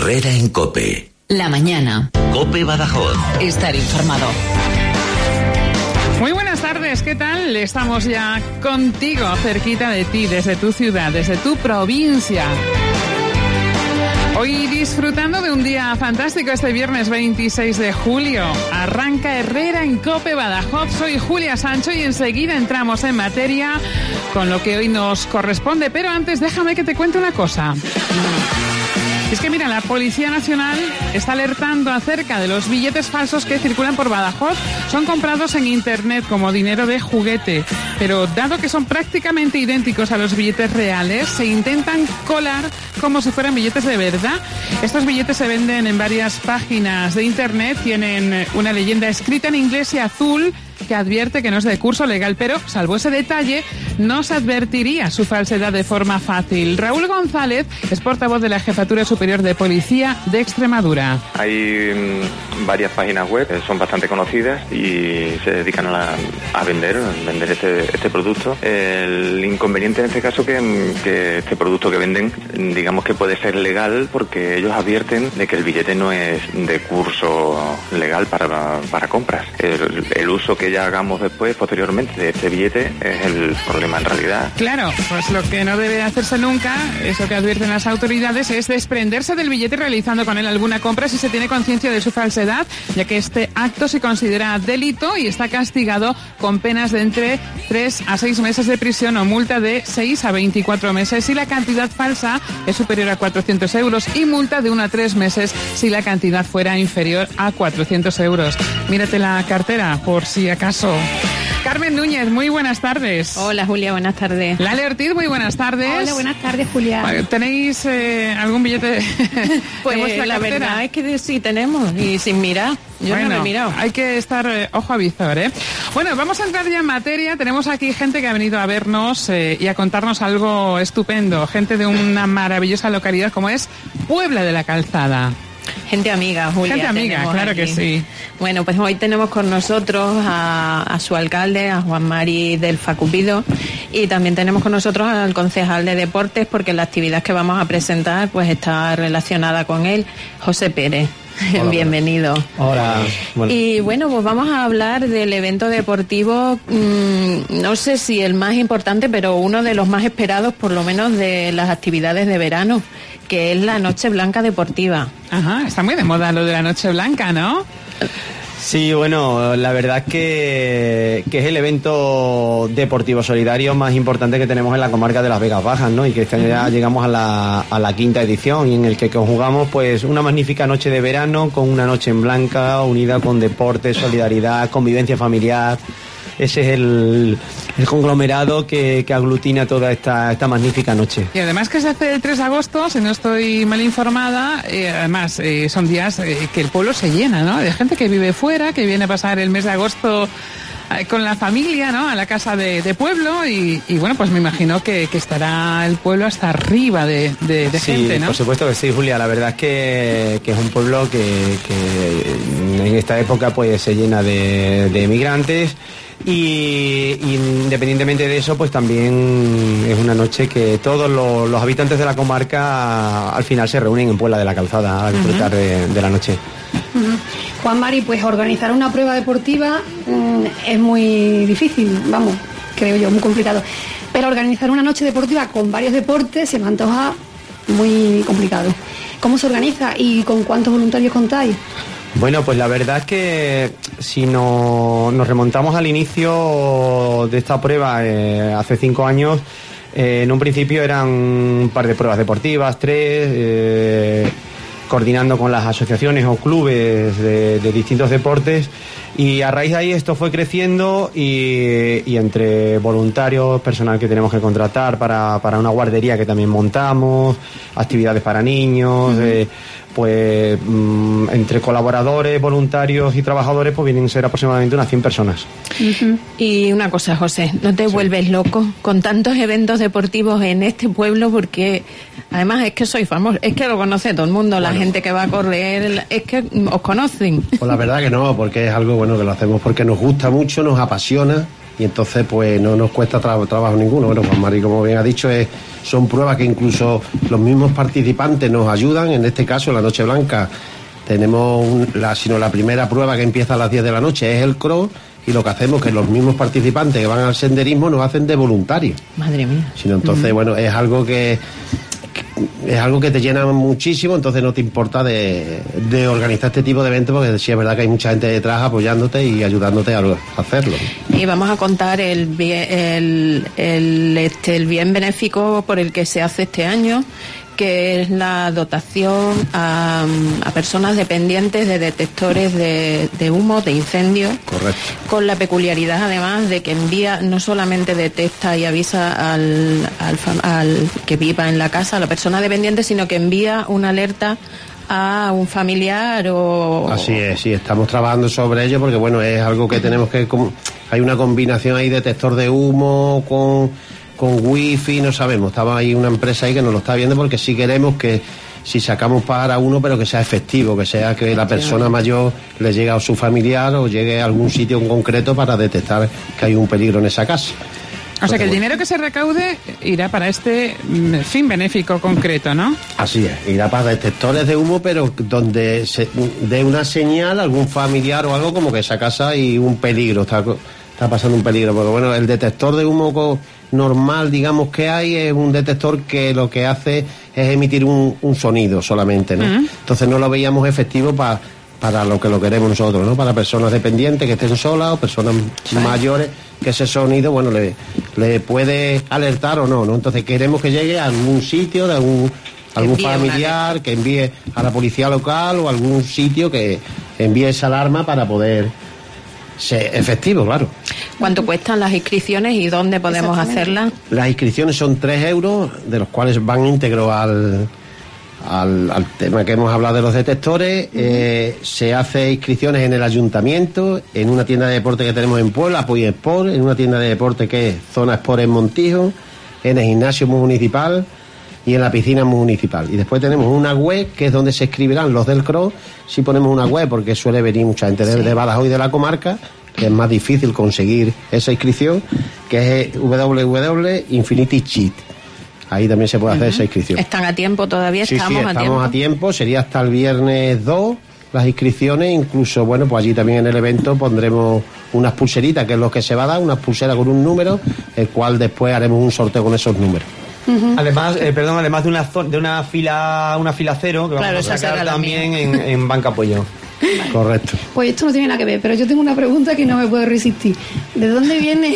Herrera en COPE. La mañana. COPE Badajoz. Estar informado. Muy buenas tardes, ¿qué tal? Estamos ya contigo, cerquita de ti, desde tu ciudad, desde tu provincia. Hoy disfrutando de un día fantástico este viernes 26 de julio. Arranca Herrera en COPE Badajoz. Soy Julia Sancho y enseguida entramos en materia con lo que hoy nos corresponde. Pero antes déjame que te cuente una cosa. Es que mira, la Policía Nacional está alertando acerca de los billetes falsos que circulan por Badajoz. Son comprados en internet como dinero de juguete, pero dado que son prácticamente idénticos a los billetes reales, se intentan colar como si fueran billetes de verdad. Estos billetes se venden en varias páginas de internet, tienen una leyenda escrita en inglés y azul que advierte que no es de curso legal, pero salvo ese detalle, no se advertiría su falsedad de forma fácil. Raúl González es portavoz de la Jefatura Superior de Policía de Extremadura. Hay varias páginas web, son bastante conocidas y se dedican a vender este producto. El inconveniente en este caso que este producto que venden, digamos que puede ser legal porque ellos advierten de que el billete no es de curso legal para compras. El uso que ya hagamos después, posteriormente, de este billete es el problema en realidad. Claro, pues lo que no debe hacerse nunca, eso que advierten las autoridades, es desprenderse del billete realizando con él alguna compra si se tiene conciencia de su falsedad, ya que este acto se considera delito y está castigado con penas de entre 3 a 6 meses de prisión o multa de 6 a 24 meses si la cantidad falsa es superior a 400 euros y multa de 1 a 3 meses si la cantidad fuera inferior a 400 euros. Mírate la cartera por si acaso. Carmen Núñez, muy buenas tardes. Hola Julia, buenas tardes. Lale Ortiz, muy buenas tardes. Hola, buenas tardes Julia. ¿Tenéis algún billete pues de vuestra la cartera? verdad es que sí tenemos y sin mirar. Yo no lo he mirado. Hay que estar ojo a visor, ¿eh? Bueno, vamos a entrar ya en materia. Tenemos aquí gente que ha venido a vernos y a contarnos algo estupendo. Gente de una maravillosa localidad como es Puebla de la Calzada. Gente amiga, Julia. Gente amiga, claro aquí. Que sí. Bueno, pues hoy tenemos con nosotros a su alcalde, a Juan Mari del Facupido, y también tenemos con nosotros al concejal de deportes, porque la actividad que vamos a presentar pues está relacionada con él, José Pérez. Hola, bienvenido. Hola. Bueno. Y bueno, pues vamos a hablar del evento deportivo, no sé si el más importante, pero uno de los más esperados, por lo menos de las actividades de verano, que es la Noche Blanca Deportiva. Ajá, está muy de moda lo de la Noche Blanca, ¿no? Sí, bueno, la verdad es que es el evento deportivo solidario más importante que tenemos en la comarca de las Vegas Bajas, ¿no? Y que este año ya llegamos a la quinta edición, y en el que conjugamos pues una magnífica noche de verano con una noche en blanca unida con deporte, solidaridad, convivencia familiar. Ese es el conglomerado que aglutina toda esta magnífica noche. Y además que se hace el 3 de agosto, si no estoy mal informada, además son días que el pueblo se llena, ¿no? De gente que vive fuera, que viene a pasar el mes de agosto con la familia, ¿no? A la casa de pueblo y bueno, pues me imagino que estará el pueblo hasta arriba de sí, gente, ¿no? Por supuesto que sí, Julia. La verdad es que es un pueblo que en esta época pues se llena de emigrantes. Y independientemente de eso, pues también es una noche que todos los habitantes de la comarca al final se reúnen en Puebla de la Calzada a disfrutar de la noche. Juan Mari, pues organizar una prueba deportiva es muy difícil, vamos, creo yo, muy complicado. Pero organizar una noche deportiva con varios deportes se me antoja muy complicado. ¿Cómo se organiza y con cuántos voluntarios contáis? Bueno, pues la verdad es que si nos remontamos al inicio de esta prueba hace 5 años, en un principio eran un par de pruebas deportivas, 3, coordinando con las asociaciones o clubes de distintos deportes, y a raíz de ahí esto fue creciendo y entre voluntarios, personal que tenemos que contratar para una guardería que también montamos, actividades para niños, pues entre colaboradores, voluntarios y trabajadores pues vienen a ser aproximadamente unas 100 personas. Y una cosa, José, ¿no te vuelves loco con tantos eventos deportivos en este pueblo? Porque además es que soy famoso, es que lo conoce todo el mundo, la gente que va a correr, es que os conocen. Pues la verdad que no, porque es algo bueno que lo hacemos porque nos gusta mucho, nos apasiona y entonces pues no nos cuesta trabajo ninguno. Bueno, Juan Mari, como bien ha dicho, son pruebas que incluso los mismos participantes nos ayudan. En este caso, la Noche Blanca, tenemos la primera prueba que empieza a las 10 de la noche es el cross, y lo que hacemos es que los mismos participantes que van al senderismo nos hacen de voluntarios. Madre mía. Entonces, bueno, es algo que te llena muchísimo, entonces no te importa de organizar este tipo de eventos, porque sí es verdad que hay mucha gente detrás apoyándote y ayudándote a hacerlo. Y vamos a contar el bien benéfico por el que se hace este año, que es la dotación a personas dependientes de detectores de humo, de incendios. Correcto. Con la peculiaridad, además, de que no solamente detecta y avisa al que viva en la casa, a la persona dependiente, sino que envía una alerta a un familiar o... Así es, sí, estamos trabajando sobre ello, porque bueno, es algo que tenemos que... Hay una combinación ahí, detector de humo con wifi, no sabemos, estaba ahí una empresa ahí que nos lo está viendo, porque sí queremos que si sacamos para uno, pero que sea efectivo, que sea que la persona mayor le llegue a su familiar o llegue a algún sitio en concreto para detectar que hay un peligro en esa casa. O sea que el dinero que se recaude irá para este fin benéfico concreto, ¿no? Así es, irá para detectores de humo, pero donde se dé una señal a algún familiar o algo, como que esa casa hay un peligro, está pasando un peligro, porque bueno, el detector de humo normal, digamos, que hay, es un detector que lo que hace es emitir un sonido solamente, ¿no? Entonces no lo veíamos efectivo para lo que lo queremos nosotros, ¿no? Para personas dependientes que estén solas o personas mayores, que ese sonido, bueno, le puede alertar o no, ¿no? Entonces queremos que llegue a algún sitio de algún familiar, que envíe a la policía local o algún sitio que envíe esa alarma para poder ser efectivo, claro. ¿Cuánto cuestan las inscripciones y dónde podemos hacerlas? Las inscripciones son 3 euros, de los cuales van íntegros al tema que hemos hablado de los detectores. Se hace inscripciones en el ayuntamiento, en una tienda de deporte que tenemos en Puebla, Apoyo Sport, en una tienda de deporte que es Zona Sport en Montijo, en el gimnasio municipal y en la piscina municipal. Y después tenemos una web que es donde se escribirán los del cross. Si ponemos una web, porque suele venir mucha gente de Badajoz y de la comarca, que es más difícil conseguir esa inscripción, que es www.infinitycheat. Ahí también se puede hacer esa inscripción. ¿Están a tiempo todavía? Sí, estamos a tiempo. Sería hasta el viernes 2 las inscripciones. Incluso, bueno, pues allí también en el evento pondremos unas pulseritas, que es lo que se va a dar, unas pulseras con un número, el cual después haremos un sorteo con esos números. Además, además de una fila cero, que vamos a sacar también en Banca Apoyo. Correcto. Pues esto no tiene nada que ver, pero yo tengo una pregunta que no me puedo resistir. ¿De dónde viene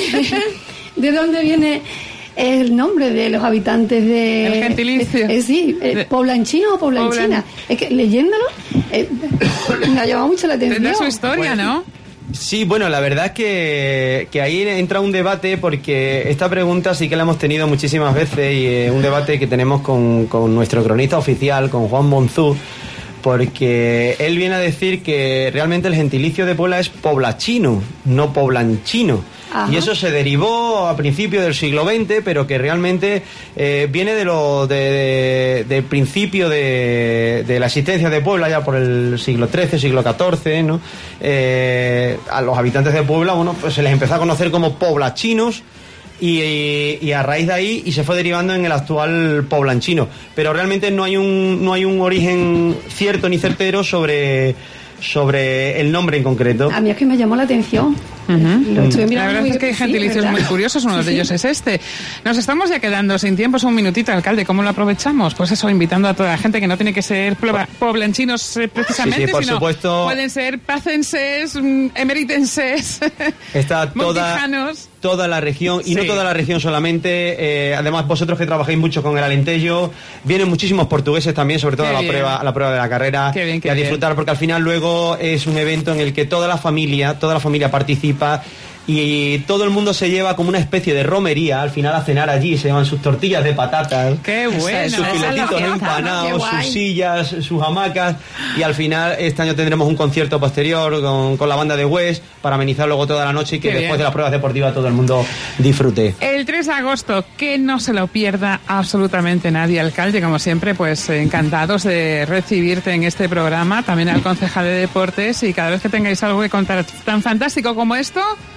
el nombre de los habitantes de... El gentilicio. ¿Poblanchino o poblanchina? Es que leyéndolo me ha llamado mucho la atención. Tendrá su historia, ¿no? Sí, bueno, la verdad es que ahí entra un debate, porque esta pregunta sí que la hemos tenido muchísimas veces, y un debate que tenemos con nuestro cronista oficial, con Juan Monzú, porque él viene a decir que realmente el gentilicio de Puebla es poblachino, no poblanchino. Ajá. Y eso se derivó a principios del siglo XX, pero que realmente viene del principio de la existencia de Puebla, ya por el siglo XIII, siglo XIV, ¿no? A los habitantes de Puebla, bueno, pues se les empezó a conocer como poblachinos, y a raíz de ahí y se fue derivando en el actual poblanchino, pero realmente no hay un origen cierto ni certero sobre el nombre en concreto. A mí es que me llamó la atención. Lo estuve mirando. La verdad es que hay gentilicios muy curiosos, uno de ellos es este. Nos estamos ya quedando sin tiempo, es un minutito, alcalde, ¿cómo lo aprovechamos? Pues eso, invitando a toda la gente, que no tiene que ser poblanchinos precisamente, por sino supuesto, pueden ser pacenses, emeritenses, está montijanos. Toda la región, y no toda la región solamente, además vosotros que trabajáis mucho con el Alentejo, vienen muchísimos portugueses también, sobre todo a la prueba de la carrera, y a disfrutar, porque al final luego es un evento en el que toda la familia participa, y todo el mundo se lleva como una especie de romería al final a cenar allí. Se llevan sus tortillas de patatas, ¡qué bueno! Sus filetitos empanados, sus sillas, sus hamacas, y al final este año tendremos un concierto posterior con la banda de West para amenizar luego toda la noche, y que después de las pruebas deportivas todo el mundo disfrute. El 3 de agosto, que no se lo pierda absolutamente nadie. Alcalde, como siempre, pues encantados de recibirte en este programa, también al concejal de deportes, y cada vez que tengáis algo que contar tan fantástico como esto,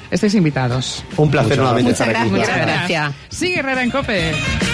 estáis invitados. Un placer nuevamente estar aquí. Muchas gracias. Sigue Herrera en COPE.